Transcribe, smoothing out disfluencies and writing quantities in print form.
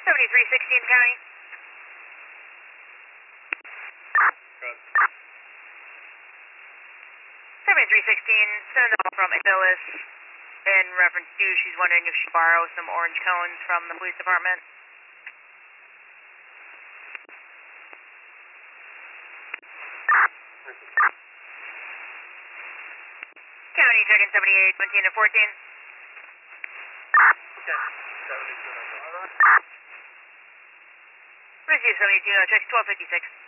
7316 County. Good. 7316, send a call from Phyllis in reference to she's wondering if she borrow some orange cones from the police department. County checking 78, 17 and 14. Okay. 72. Receive 72, check 1256.